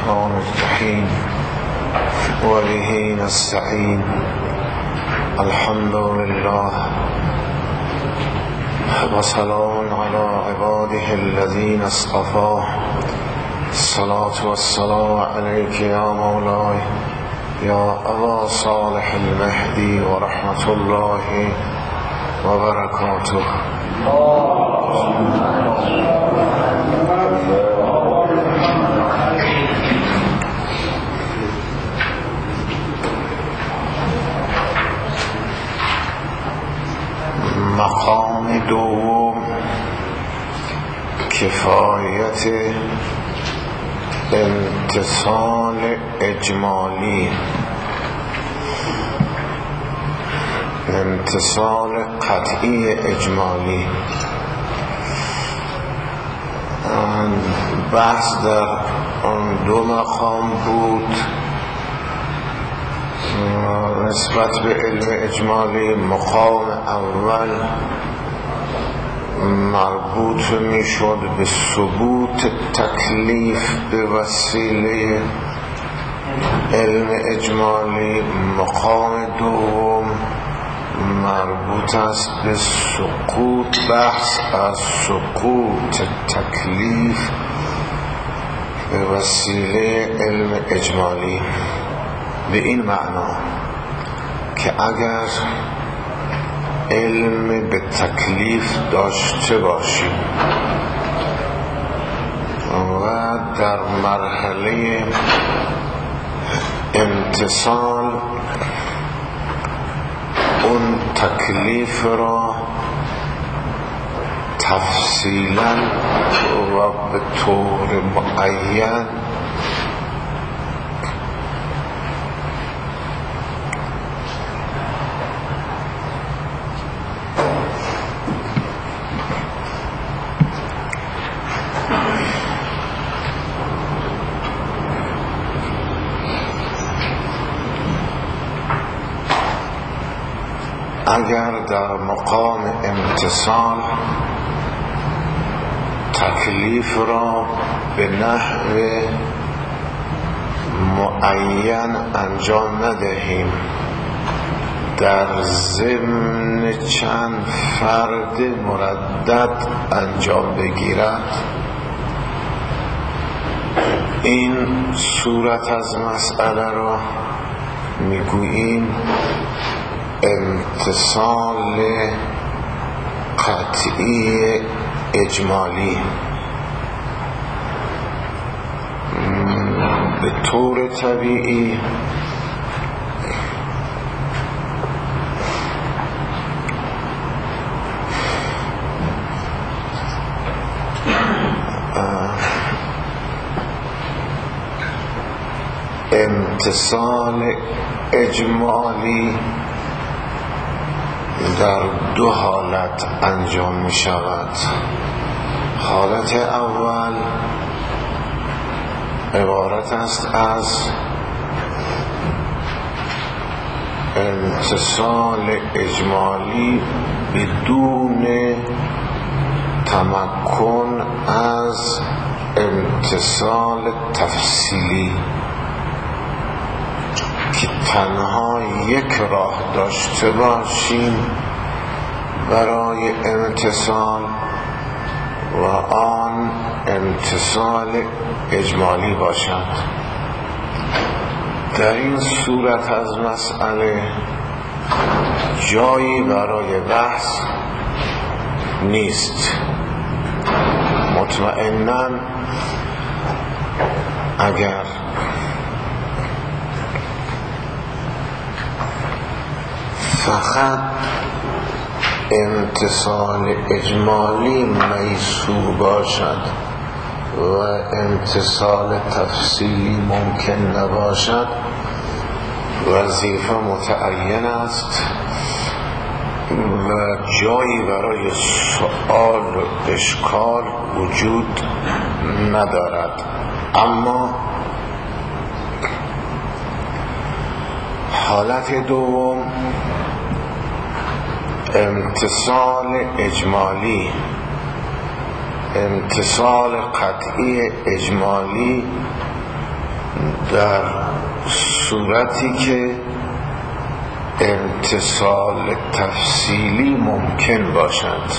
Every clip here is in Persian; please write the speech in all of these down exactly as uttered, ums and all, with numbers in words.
الرحمن الرحيم وبه نستعين الحمد لله وسلام على عباده الذين اصطفاه الصلاة والسلام عليك يا مولاي يا أبا صالح المهدي ورحمة الله وبركاته. مقام دوم کفایت امتصال اجمالی، امتصال قطعی اجمالی. بحث در آن دو مقام بود. نسبت به علم اجمالی مقام اول مربوط می شد به ثبوت تکلیف به وسیله علم اجمالی، مقام دوم مربوط است به سقوط بحث از سقوط تکلیف به وسیله علم اجمالی، به این معنا که اگر علم به تکلیف داشته باشیم و در مرحله امتصال اون تکلیف را تفصیلا و به طور معین اگر در مقام امتصال تکلیف را به نحو معین انجام ندهیم، در ضمن چند فرد مردد انجام بگیرد، این صورت از مسئله را میگوییم امتصال قطعی اجمالی. به طور طبیعی امتصال اجمالی در دو حالت انجام می شود. حالت اول عبارت است از امتصال اجمالی بدون تمکن از امتصال تفصیلی، که تنها یک راه داشته باشیم برای امتصال و آن امتصال اجمالی باشد. در این صورت از مسئله جایی برای بحث نیست. مطمئناً اگر فقط امتصال اجمالی میسور باشد و امتصال تفصیلی ممکن نباشد، وظیفه متعین است و جایی برای سؤال و اشکال وجود ندارد. اما حالت دوم امتصال اجمالی، امتصال قطعی اجمالی در صورتی که امتصال تفصیلی ممکن باشد.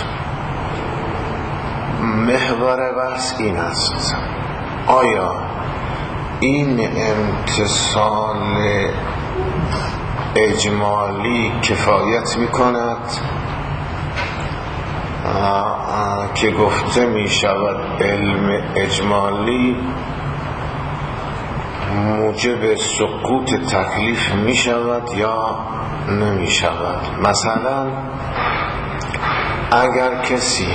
محور بحث این است: آیا این امتصال اجمالی کفایت می کند که گفته می شود علم اجمالی موجب سقوط تکلیف می شود یا نمی شود؟ مثلا اگر کسی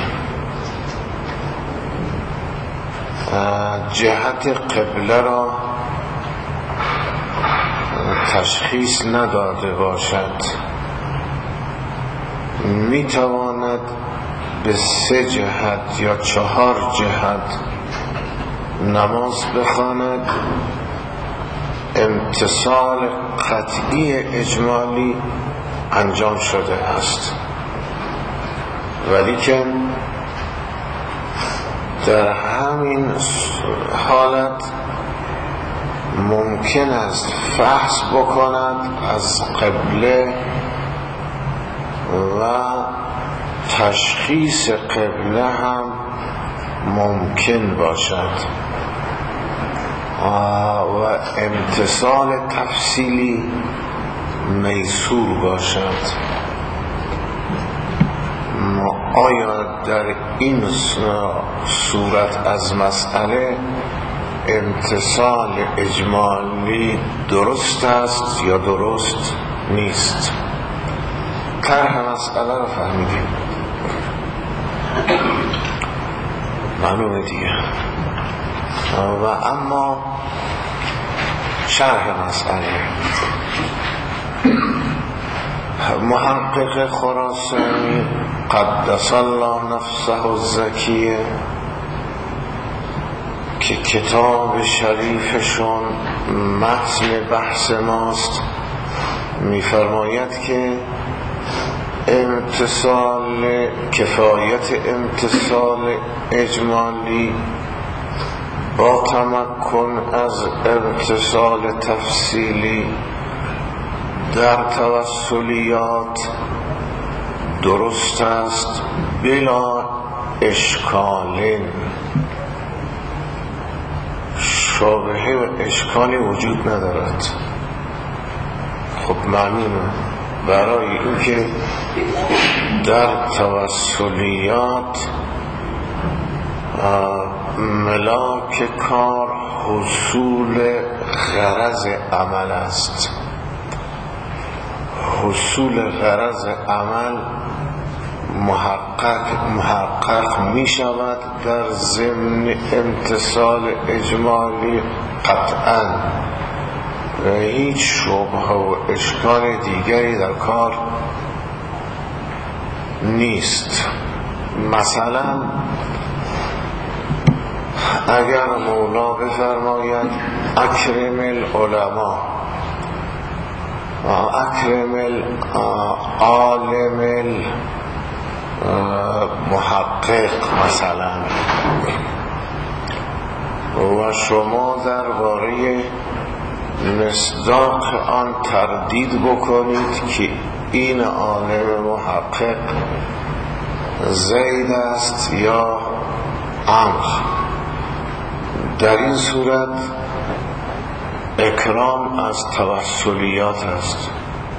جهت قبله را تشخیص نداده باشد، می تواند به سه جهت یا چهار جهت نماز بخواند. امتصال قطعی اجمالی انجام شده است، ولیکن در همین حالت ممکن است فحص بکند از قبله و تشخیص قبله هم ممکن باشد و امتصال تفصیلی میسور باشد. آیا در این صورت از مسئله امتصال اجمالی درست است یا درست نیست؟ طرح مسئله رو فهمیدیم، معلومه دیگه. و اما شرح مسئله، محقق خراسانی قدس الله نفسه الزکیه که کتاب شریفشون متن بحث ماست، می‌فرماید که امتصال کفایت امتصال اجمالی با تمکن از امتصال تفصیلی در توسلیات درست است بلا اشکال. شابهه و اشکالی وجود ندارد. خب معلومه برای اینکه در توسلیات ملاک کار حصول غرض عمل است. حصول غرض عمل محقق محقق می شود در ضمن امتصال اجمالی قطعا و هیچ شبهه و اشکال دیگری در کار نیست. مثلا اگر مولا بفرماید اکرم العلماء و اکرم العالم المحقق مثلا و شما درباره مصداق آن تردید بکنید که این عالم محقق زید است یا عمرو، در این صورت اکرام از توسلیات است،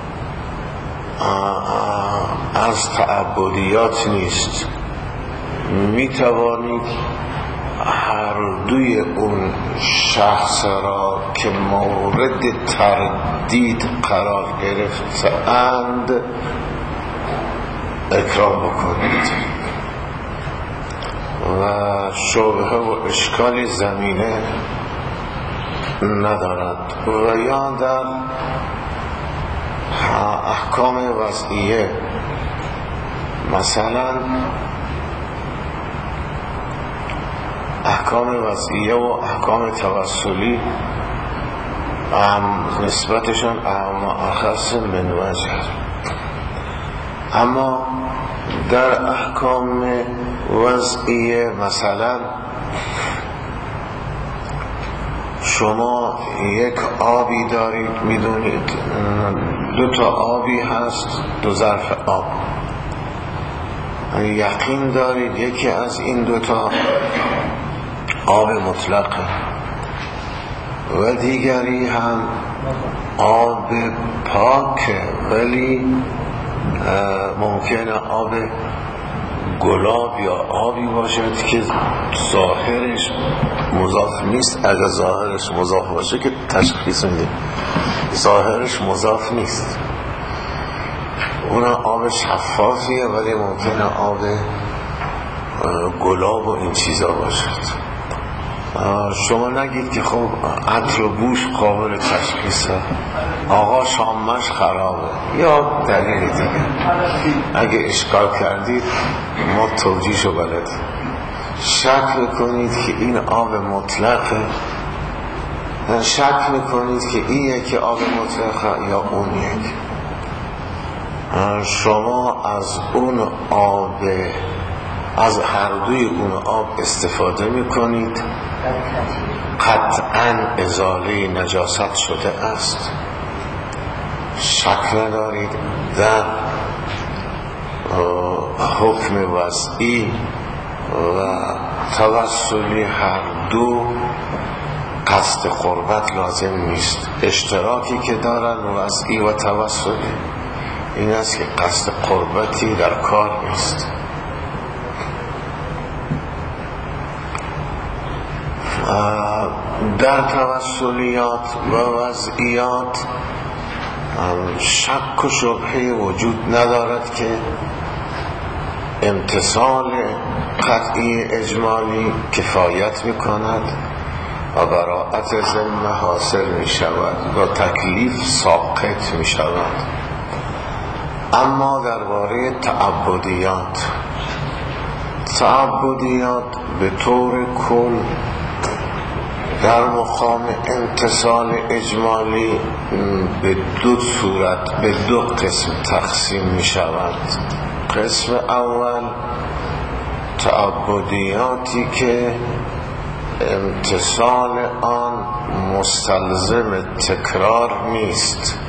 از تعبدیات نیست. می توانید هر دوی اون شخص را که مورد تردید قرار گرفتند اکرام بکنید و شبهه و اشکالی زمینه ندارد. و یا در احکام وضعیه مثلا احکام وضعیه و احکام توسلی نسبتشان اخص من وجه، اما در احکام وضعیه مثلا شما یک آبی دارید، میدونید دو تا آبی هست، دو ظرف آب، یقین دارید یکی از این دو تا آب مطلقه و دیگری هم آب پاکه، ولی ممکنه آب گلاب یا آبی باشد که ظاهرش مضاف نیست. اگر ظاهرش مضاف باشه که تشخیص میدیم، ظاهرش مضاف نیست، اون آب شفافیه ولی ممکنه آب گلاب و این چیزا باشد. شما نگید که خب عطر و بوش قابل تشخیصه، آقا شامش خرابه یا دلیل دیگه. اگه اشکال کردید ما توجیهشو بلدیم. شک میکنید که این آب مطلقه، شک میکنید که این یکی آب مطلقه یا اون یک. شما از اون آب، از هر دوی اون آب استفاده میکنید، قطعاً ازاله نجاست شده است، شک ندارید در حکم وضعی و توسلی هر دو قصد قربت لازم نیست. اشتراکی که دارن وضعی و توسلی این است که قصد قربتی در کار نیست. در توسلیات و وضعیات شک و شبهه وجود ندارد که امتصال قطعی اجمالی کفایت میکند و براءت ذمه حاصل می شود و تکلیف ساقط می شود. اما درباره تعبدیات، تعبدیات به طور کل در مقام امتصال اجمالی به دو صورت، به دو قسم تقسیم می شود. قسم اول تعبدیاتی که امتصال آن مستلزم تکرار نیست.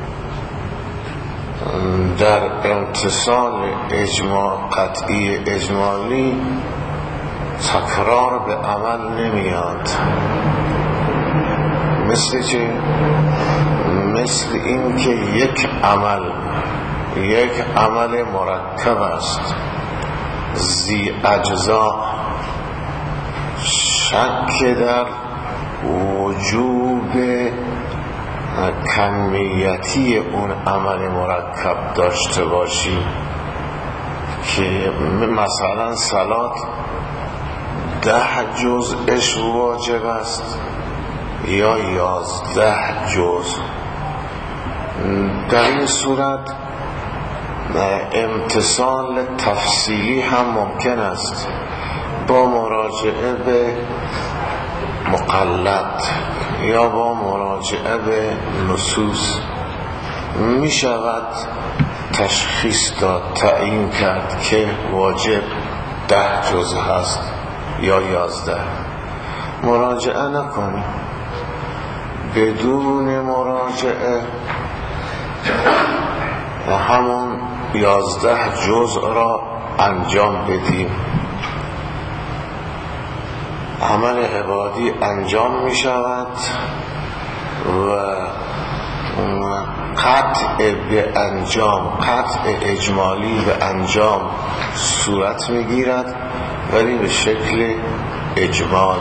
در امتصال اجماع قطعی اجمالی تکرار به عمل نمیاد. مثل چه؟ مثل این که یک عمل یک عمل مرکب است، ذی اجزا، شک در وجوب کمیتی اون عمل مرکب داشته باشی که مثلا صلات ده جزءش واجب است یا یازده جزء. در این صورت امتصال تفصیلی هم ممکن است با مراجعه به مقلد یا با مراجعه به نصوص می شود تشخیص داد، تعیین کرد که واجب ده جزء هست یا یازده. مراجعه نکنی، بدون مراجعه همون یازده جزء را انجام بدیم. عمل عبادی انجام می شود و قطع به انجام، قطع اجمالی به انجام صورت می گیرد ولی به شکل اجمال.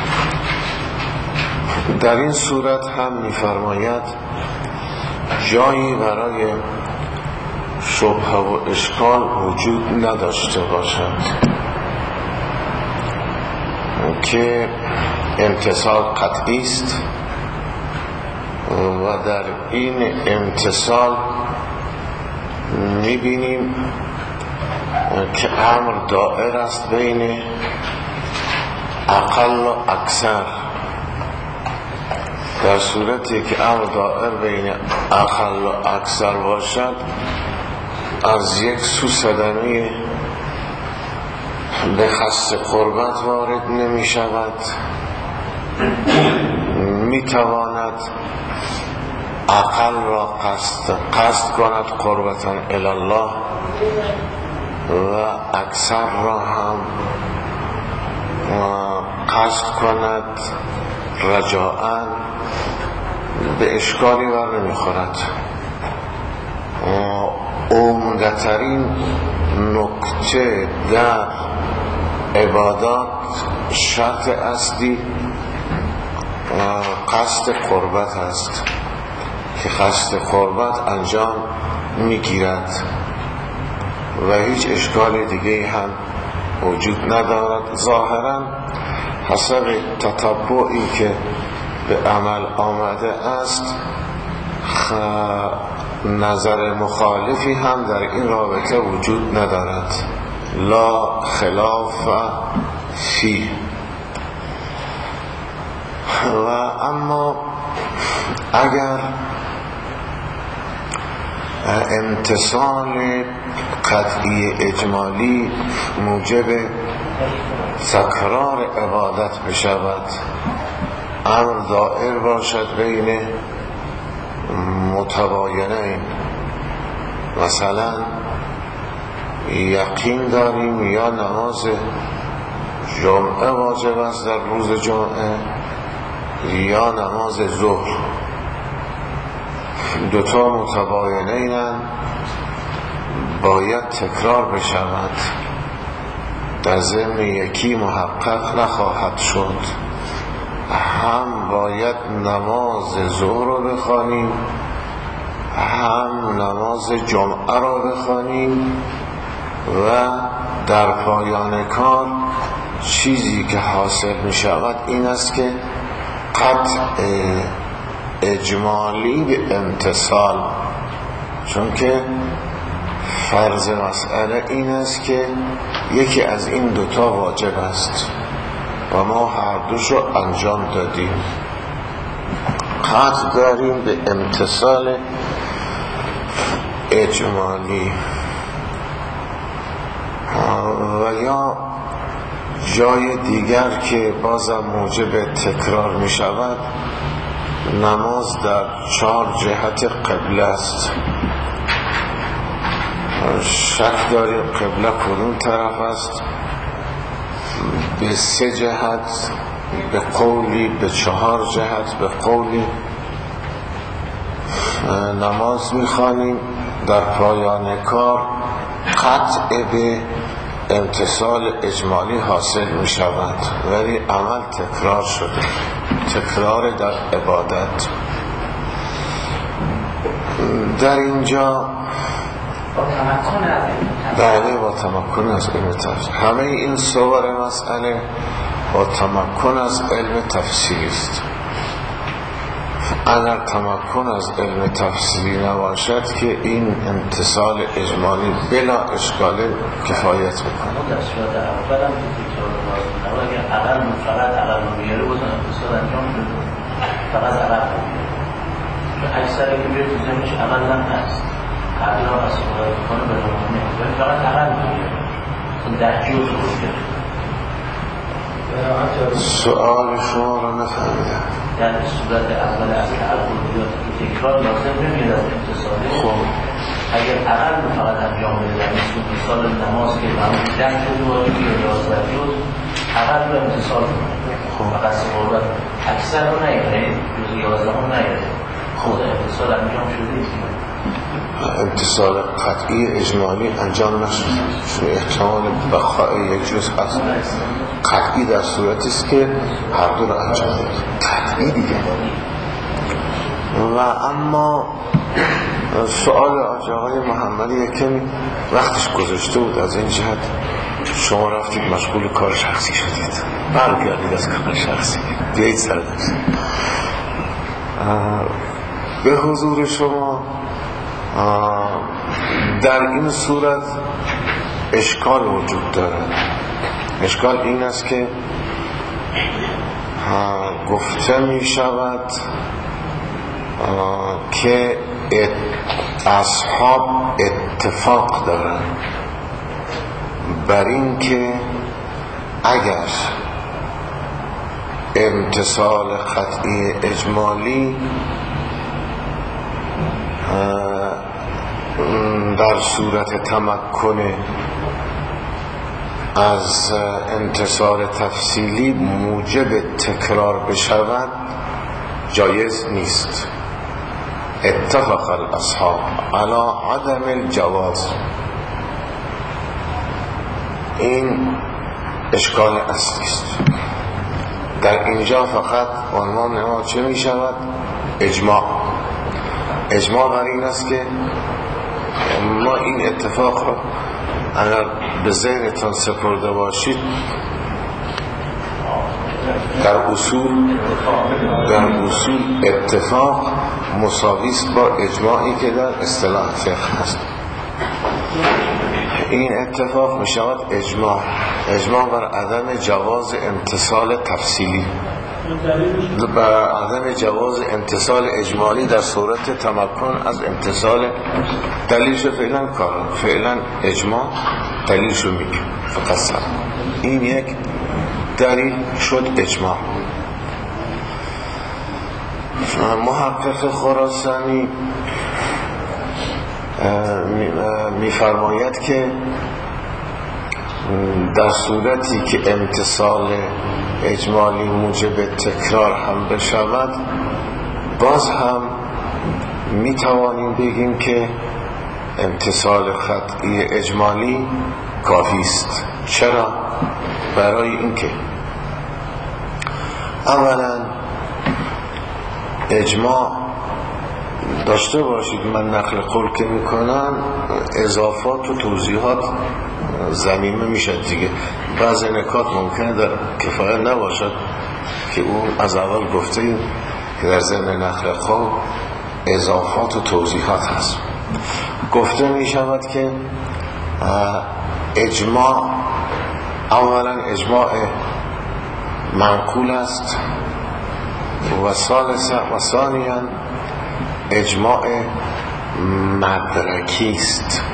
در این صورت هم می فرماید جایی برای شبهه و اشکال وجود نداشته باشد که امتصال قطعی است و در این امتصال میبینیم که امر دائر است بین اقل و اکثر. در صورتی که امر دائر بین اقل و اکثر باشد، از یک سو صدمه به خص قربت وارد نمی شود، میتواند اقل را قصد, قصد کند قربتا الی الله و اکثر را هم قصد کند رجاءً، به اشکالی بر نمیخورد. عمده‌ترین نکته در عبادات شرط اصلی قصد قربت است که قصد قربت انجام میگیرد و هیچ اشکال دیگه هم وجود ندارد. ظاهرا حسب تتبعی که به عمل آمده است نظر مخالفی هم در این رابطه وجود ندارد، لا خلاف فی. و اما اگر امتصال قطعی اجمالی موجب تکرار عبادت بشود، امر دائر باشد بین متباینین، مثلا یقین داریم یا نماز جمعه واجب است در روز جمعه یا نماز ظهر، دوتا متباینین باید تکرار بشود، در ضمن یکی محقق نخواهد شد. هم باید نماز ظهر رو بخوانیم هم نماز جمعه رو بخوانیم و در پایان کار چیزی که حاصل می شود این است که قطع اجمالی به امتصال، چون که فرض مسئله این است که یکی از این دوتا واجب است و ما هر دوش رو انجام دادیم. قطع داریم به امتصال اجمالی. و یا جای دیگر که بازم موجب تکرار می شود، نماز در چهار جهت قبله است. شک داریم قبله کدوم طرف است، به سه جهت به قولی، به چهار جهت به قولی نماز میخوانیم. در پایان کار قطع به امتصال اجمالی حاصل میشود ولی عمل تکرار شده، تکرار در عبادت. در اینجا بله با تمکن از علم تفسیر، همه این صور مسئله با تمکن از علم تفسیر است. اگر تمکن از علم تفسیری نباشد که این امتصال اجمالی بلا اشکال کفایت میکنه. در صورت اول هم که تکرار اگر اقل فقط اقل رو بیاره بودن امتصال انجام شده، فقط اقل رو بیاره، چون اکثر که بیاره تو زمینش اقل هم هست، قبل هم از خدای بکنه به نمونه فقط اقل رو بیاره، چون ده جور رو بیاره. سؤال شما رو نفهمیدم. در صورت اول از تعبدیات که تکرار لازم نمیاد از امتصاله، خب اگر اقل رو فقط انجام بده، مثل امتصال نماز که معمول ده شد و یا یازده شد، اقل رو امتصال کنه فقط سبارت اکثر رو نیاره، جز یازده رو نیاره، خود امتصال انجام شده. امتصال قطعی اجمالی انجام نشد، چون احتمال بقای یک جز هست. قطعی در صورتی است که هر دو رو انجام داد، قطعی دیگه. و اما سؤال آقای محمدی یکمی وقتش گذاشته بود، از این جهت شما رفتید مشغول کار شخصی شدید، برگردید از کار شخصی بیایید سر دست. به حضور شما در این صورت اشکال وجود دارد. اشکال این است که گفته می شود که اصحاب اتفاق دارند بر این که اگر امتصال قطعی اجمالی در صورت تمکن از امتصال تفصیلی موجب تکرار بشود جایز نیست. اتفق الاصحاب علی عدم الجواز. این اشکال اصلی است. در اینجا فقط عنوان ما چه می شود؟ اجماع. اجماع بر این است که ما این اتفاق را اگر به ذهنتان سپرده باشید، در اصول در اصول اتفاق مساوی است با اجماعی که در اصطلاح فقه هست. این اتفاق می شود اجماع. اجماع بر عدم جواز امتصال تفصیلی، بر عدم جواز امتصال اجمالی در صورت تمکن از امتصال دلیلش. فعلا کار فعلا اجماع دلیلشو میگه فقط سر. این یک دلیل شد اجماع. محقق خراسانی میفرماید که در صورتی که امتصال اجمالی موجب تکرار هم بشود، باز هم میتوانیم بگیم که امتصال قطعی اجمالی کافی است. چرا؟ برای اینکه اولا اجماع داشته باشید، من نقل قول که میکنم اضافات و توضیحات ضمیمه میشد دیگه. بعضی نکات ممکنه در کفایت نباشد که اون از اول گفتیم که در ضمن نقل قول اضافات و توضیحات هست. گفته میشود که اجماع اولا اجماع منقول است و ثالثا و ثانیا اجماع مدرکی است.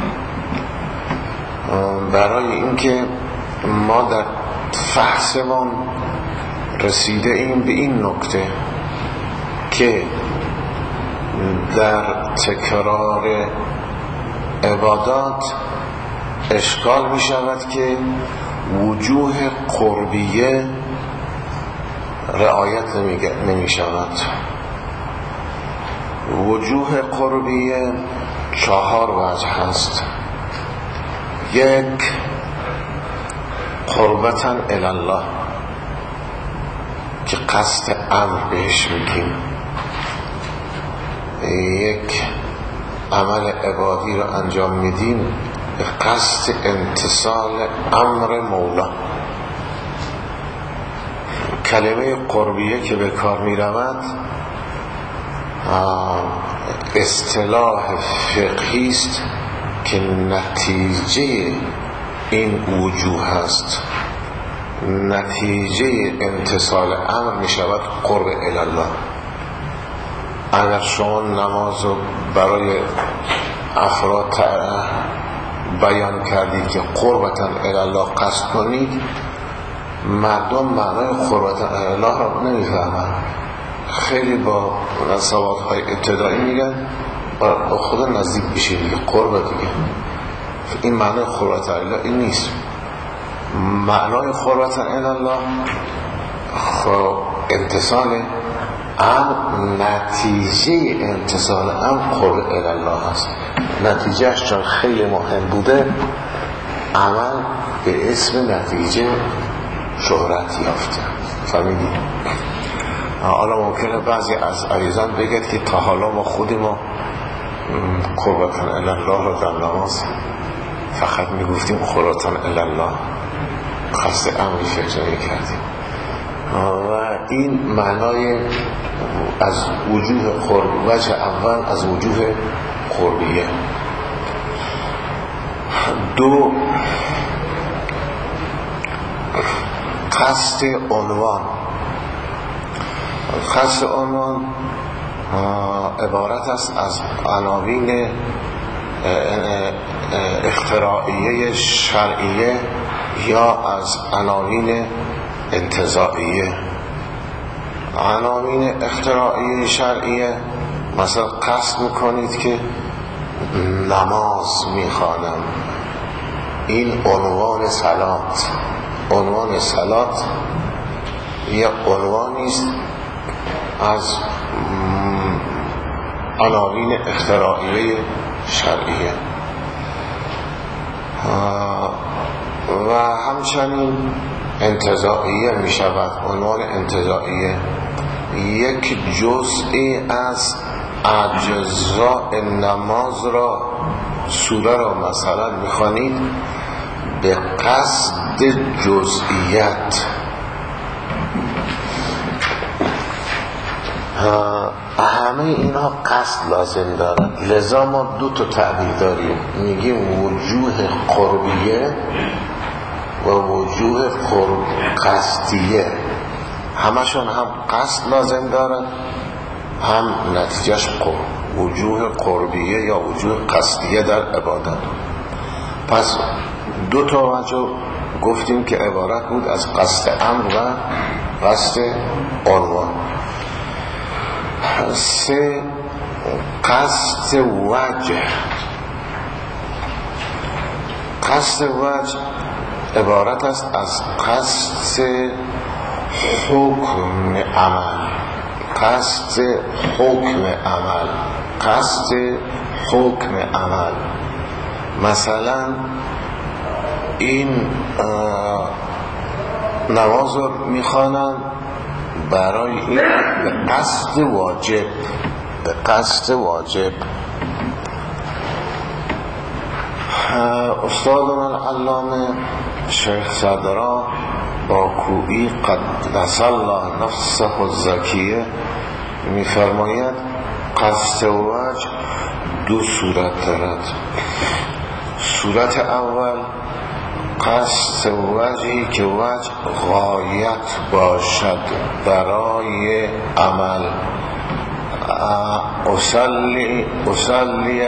برای اینکه ما در فحصمان رسیده ایم به این نکته که در تکرار عبادات اشکال می شود که وجوه قربیه رعایت نمی شود. وجوه قربیه چهار وجه هست. یک، قربتاً الالله که قصد امر بهش میگیم. یک عمل عبادی رو انجام میدیم به قصد امتصال امر مولا. کلمه قربیه که به کار می رود اصطلاح فقهی است که نتیجه این وجوه هست. نتیجه امتصال امر می شود قرب الالله. اگر شما نماز رو برای افراد بیان کردید که قربتاً الالله قصد کنید، مردم معنای قربتاً الالله را نمیفهمند. خیلی با سوادهای ابتدایی میگن با خدا نزدیک بشید دیگه، قرب دیگه. این معنای قربتاً الالله این نیست. معنای قربتاً الالله خب امتصال امر، نتیجه امتصال امر قرب الالله هست. نتیجهش چون خیلی مهم بوده، عمل به اسم نتیجه شهرت یافته. فهمیدی؟ حالا ممکنه بعضی از عزیزان بگید که تا حالا ما خودی ما قربتاً الالله رو در نماز فقط میگفتیم قربتاً الالله، قصد امری فکر نمی کردیم. و این معنای از وجوه قرب، وجه اول از وجوه قربیه. دو، قصد عنوان. قصد عنوان عبارت است از عناوین اختراعیه شرعیه یا از عناوین انتزاعیه. عناوین اختراعی شرعیه، مثلا قصد میکنید که نماز میخوانم، این عنوان صلات. عنوان صلات یه عنوانی است از عناوین اختراعیه شرعیه. و همچنین انتزاعیه می شود. عنوان انتزاعیه یک جزئی از اجزاء نماز را، سوره را مثلا میخوانید به قصد جزئیت. همه اینا قصد لازم دارن، لذا ما دو تا تعبیر داریم، میگیم وجوه قربیه و وجوه قرب قصدیه. همشون هم قصد لازم دارن، هم نتیجهش قرب. وجوه قربیه یا وجوه قصدیه در عبادت. پس دو تا وجه گفتیم که عبارت بود از قصد امر و قصد عنوان. سه، قصد وجه. قصد وجه عبارت است از قصد حکم عمل. قصد حکم عمل قصد حکم عمل مثلا این نماز رو میخوانن برای این به قصد واجب، به قصد واجب. استادم العلامه شیخ صدرا باکویی قدس الله نفسه الزکیه میفرماید قصد وجه دو صورت دارد. صورت اول قصد وجهی که وجه غایت باشد برای عمل. اصلی اصلی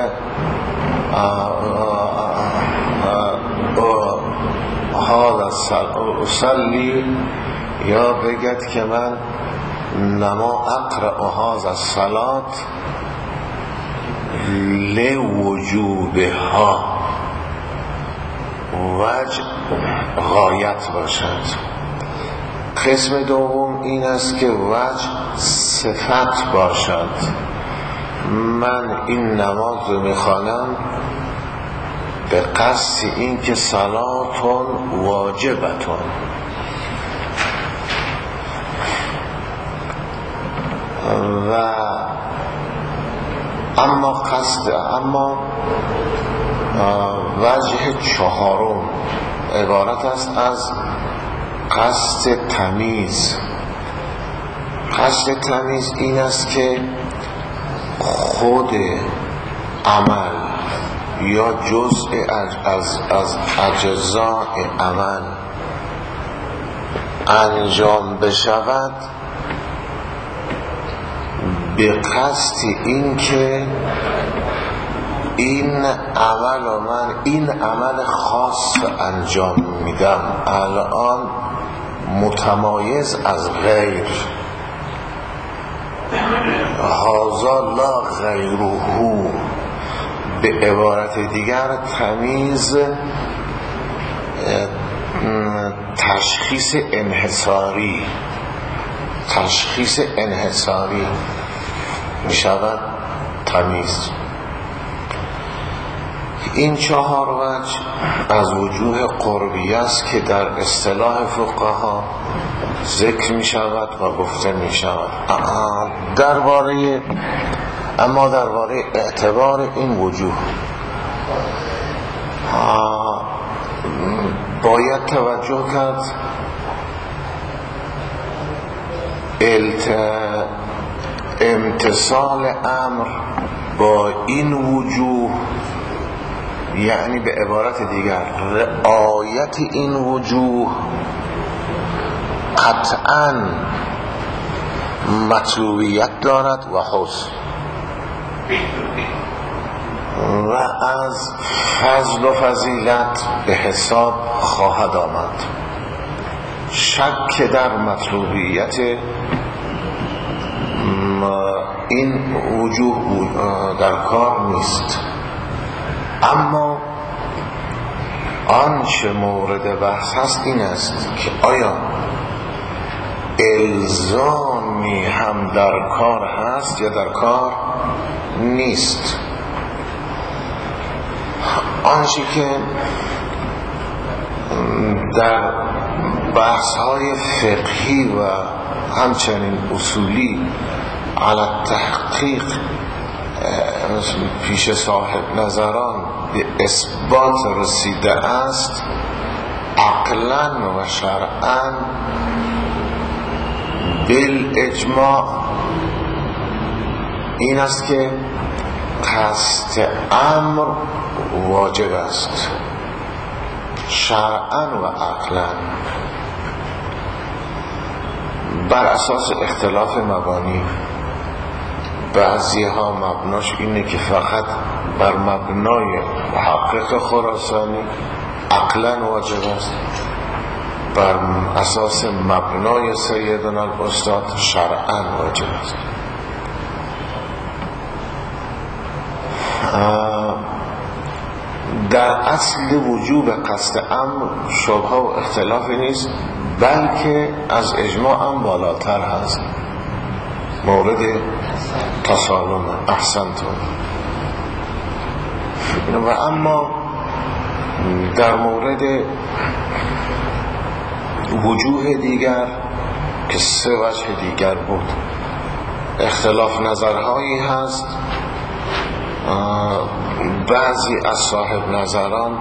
حال اصلی یا بگد که من نما اقرأ هذا الصلات لوجوبها، وجه غایت باشد. قسم دوم این است که وجه صفت باشد. من این نماز رو میخوانم به قصد این که صلاتون واجبتون. و اما قصد اما وجه چهارم عبارت است از قصد تمیز. قصد تمیز این است که خود عمل یا جزء از از اجزاء عمل انجام بشود به قصد این که این عمل و من این عمل خاص انجام میدم الان متمایز از غیر، هذا لا غیره. به عبارت دیگر تمیز تشخیص انحصاری تشخیص انحصاری می شود تمیز. این چهار وجه از وجوه قربی است که در اصطلاح فقها ذکر می شود و گفته می شود. درباره اما درباره اعتبار این وجوه باید توجه کرد امتصال امر با این وجوه، یعنی به عبارت دیگر رعایت این وجوه قطعاً مطلوبیت دارد و حسن و از فضل و فضیلت به حساب خواهد آمد. شک در مطلوبیت این وجوه در کار نیست. اما آنچه مورد بحث هست این است که آیا الزامی هم در کار هست یا در کار نیست. آنچه که در بحث های فقهی و همچنین اصولی علی تحقیق پیش صاحب نظران به اثبات رسیده است، عقلا و شرعا بالاجماع این است که قصد امر واجب است، شرعا و عقلا، بر اساس اختلاف مبانی. بعضی ها مبناش اینه که فقط بر مبنای محقق خراسانی عقلا واجب است، بر اساس مبنای سیدنا الاستاد شرعا واجب است. در اصل وجوب قصد امر شبهه و اختلافی نیست، بلکه از اجماع هم بالاتر هست. مورد تسالم احسنتون. و اما در مورد وجوه دیگر که سه وجه دیگر بود اختلاف نظرهایی هست. بعضی از صاحب نظران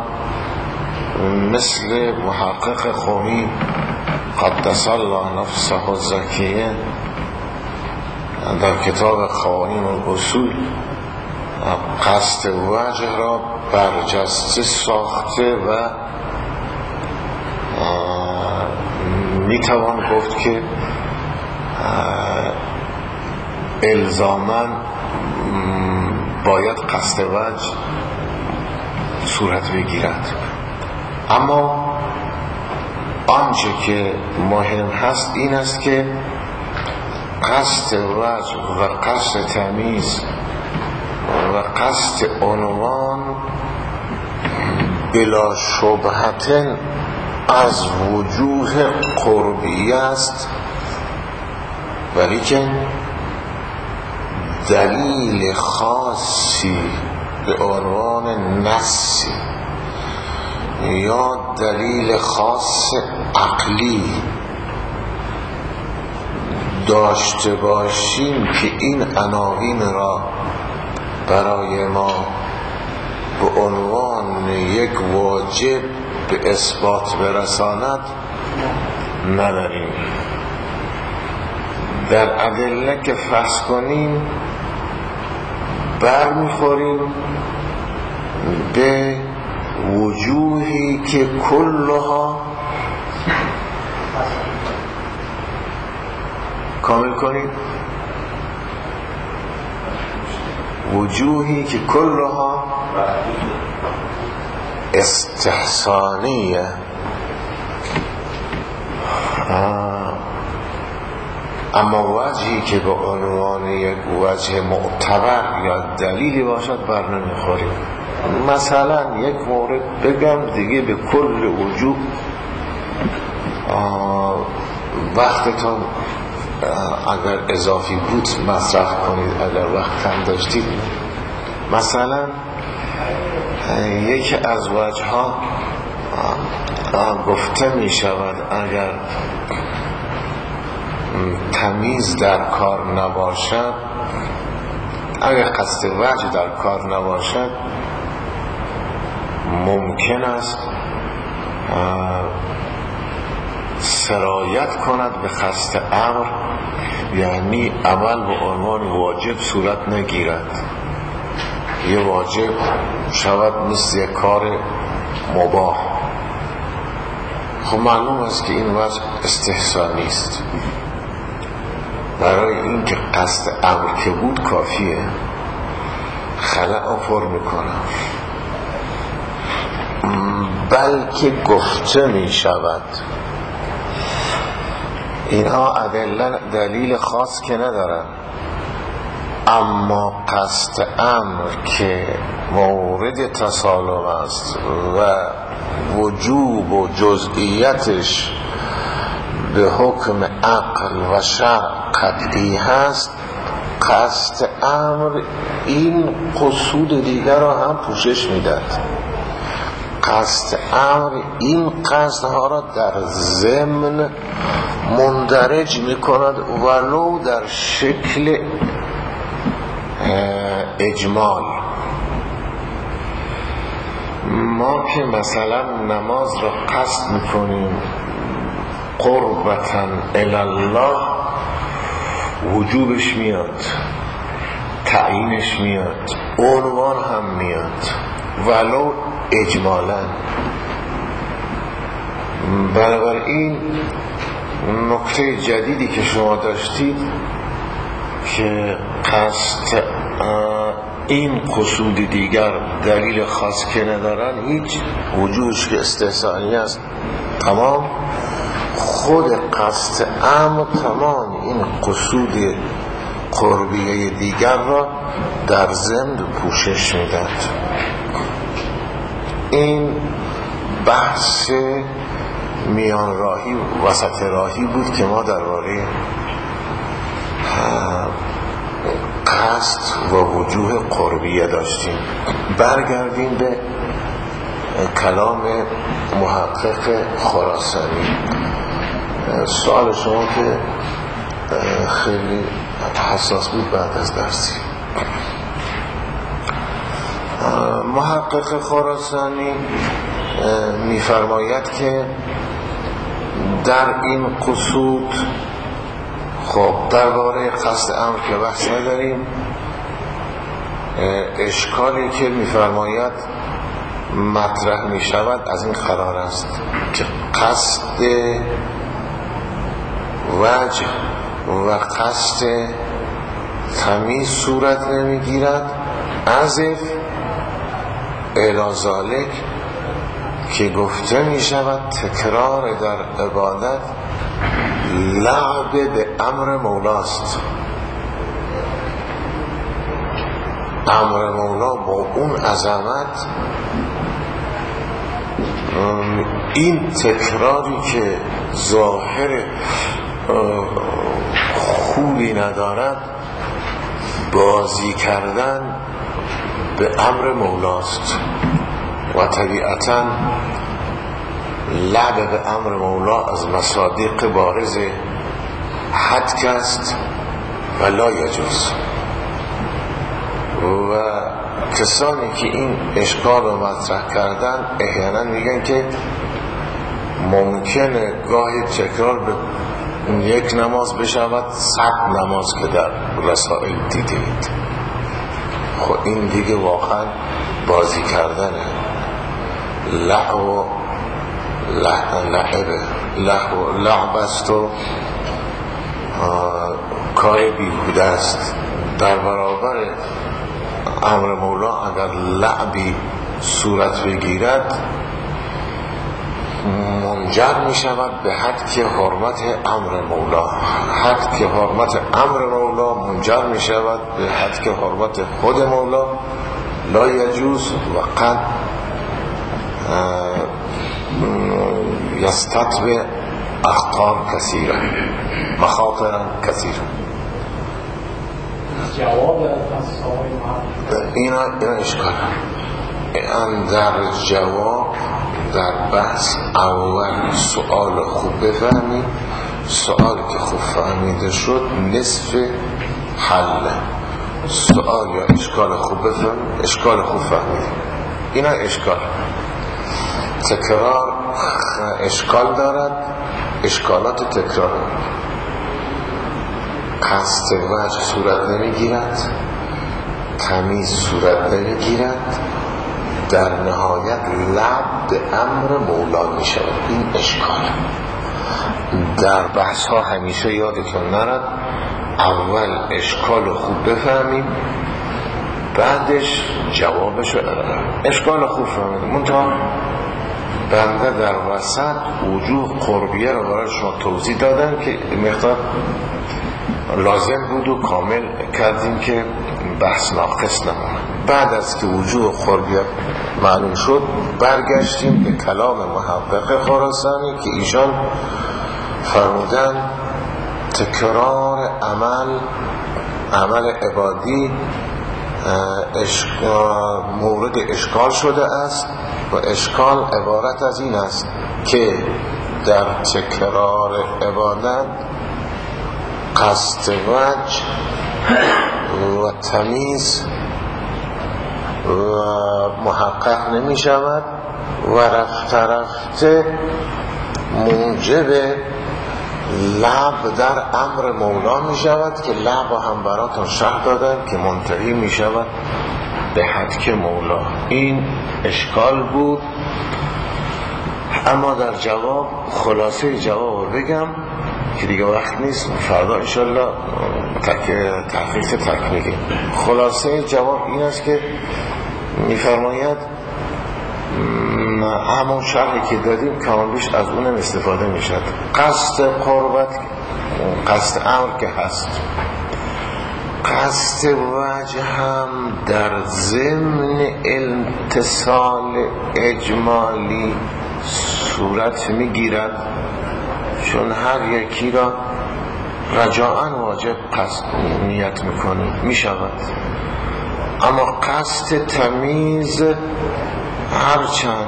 مثل محقق قمی قدس الله نفسه الزکیه در کتاب قوانین الاصول قصد وجه را برجسته ساخته و میتوان گفت که الزاماً باید قصد وجه صورت بگیرد. اما آنچه که مهم هست این است که قصد وجه و قصد تمیز و قصد عنوان بلا شبهة از وجوه قربی است، ولی که دلیل خاصی به عنوان نصی یا دلیل خاص عقلی داشته باشیم که این عناوین را برای ما به عنوان یک واجب به اثبات برساند نداریم. در ادله که فرض کنیم برمیخوریم به وجوهی که کلها کامل کنیم، وجوهی که کلها استحسانیه، اما وجهی که به عنوان یک وجه معتبر یا دلیلی باشد بر نمیخوریم. مثلا یک مورد بگم دیگه به کل وجوه وقتتون اگر اضافی بود مصرف کنید، اگر وقت هم داشتید. مثلا یکی از وجه ها گفته می شود اگر تمیز در کار نباشد، اگر قصد وجه در کار نباشد، ممکن است سرایت کند به قصد امر، یعنی عمل به عنوان واجب صورت نگیرد، یه واجب شود مثل یک کار مباح. خب معلوم است که این وجه استحسانی است. برای این که قصد امر که بود کافیه، خلأ پر میکنم، بلکه گفته می شود. اینها ادله دلیل خاص که ندارن، اما قصد امر که مورد تسالم است و وجوب و جزئیتش به حکم عقل و شرع قطعی هست، قصد امر این قصود دیگر را هم پوشش میداد. قصد امر این قصدها را در ضمن مندرج میکند ولو در شکل اجمال. ما که مثلا نماز را قصد میکنیم قربتاً الالله، وجوبش میاد، تعیینش میاد، عنوان هم میاد ولو اجمالاً. بنابراین نکته جدیدی که شما داشتید که قصد این قصود دیگر دلیل خاص که ندارن، هیچ وجودش که استحسانی است تمام، خود قصد امر تمام این قصود قربیه دیگر را در ضمن پوشش میداد. این بحث میان راهی وسط راهی بود که ما درباره قصد و وجوه قربیه داشتیم. برگردیم به کلام محقق خراسانی. سوال شما که خیلی حساس بود بعد از درسی. محقق خراسانی میفرماید که در این قصود، خب درباره قصد امر که بحث نداریم، اشکالی که میفرماید مطرح میشود از این قرار است که قصد وجه و قصد تمیز صورت نمیگیرد از الی ذالک که گفته می شود تکرار در عبادت لعب به امر مولاست. امر مولا با اون عظمت، این تکراری که ظاهر خوبی ندارد، بازی کردن به امر مولاست و طبیعتاً لعب به امر مولا از مصادیق بارز حدک است و لا یجوز. و کسانی که این اشکال رو مطرح کردن احیانا میگن که ممکنه گاهی تکرار به یک نماز بشود صد نماز که در رسائل دیدید. خب این دیگه واقعا بازی کردنه، لعب لعبه لعب لعب است و کار بیهوده است. در برابر امر مولا اگر لعبی صورت بگیرد منجر می شود به حد که حرمت امر مولا، حد که حرمت امر مولا منجر می شود به حد که حرمت خود مولا لا یجوز و قد یستطبع اخطار کثیره مخاطر کثیره. جواب اینا اینا اشکال در جواب در بحث اول سوال خوب بفهمید، سوال که خوب فهمیده شد نصف حل. سوال یا اشکال خوب بفهمید، اشکال خوب فهمید، اینا اشکال. تکرار اشکال دارد، اشکالات تکرار قصد وجه صورت نمیگیرد، تمیز صورت نمیگیرد، در نهایت لعب به امر مولا می شود. این اشکال در بحث ها همیشه یادتون نرد، اول اشکال خوب بفهمیم بعدش جوابش رو اشکال خوب فهمید. منتها بنده در وسط وجوه قربیه رو برای شما توضیح دادم که مقدار لازم بود و کامل کردیم که بحث ناقص نمونه. بعد از که وجوه قربیت معلوم شد برگشتیم به کلام محقق خراسانی که ایشان فرمودن تکرار عمل عمل عبادی مورد اشکال شده است و اشکال عبارت از این است که در تکرار عبادت قصد وجه و تمیز و محقق نمی شود و رفته رفته موجب لعب در امر مولا می شود که لعب هم براتون شرح دادن که منتهی می شود به حد مولا. این اشکال بود. اما در جواب خلاصه جواب بگم که دیگه وقت نیست، فردا انشالله تحقیق تکمیلی. خلاصه جواب این است که میفرماید همون شرحی که دادیم کاملش از اونم استفاده میشد. قصد قربت قصد امر که هست، قصد وجه هم در ضمن امتصال اجمالی صورت میگیرد، چون هر یکی را رجاءً واجب قصد نیت میکنه میشود. اما قصد تمیز هرچند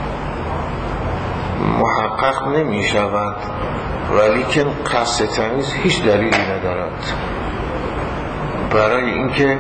محقق نمی شود ولیکن قصد تمیز هیچ دلیلی ندارد، برای اینکه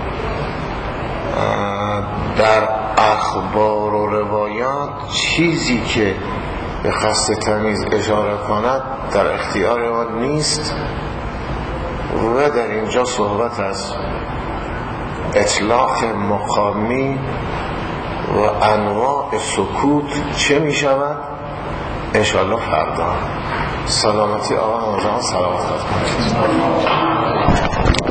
در اخبار و روایات چیزی که به قصد تمیز اشاره کند در اختیار ما نیست و در اینجا صحبت از اطلاق مقامی و انواع سکوت چه می شود انشاءالله فردا. سلامتی آقا نوجوان سلامت کنید.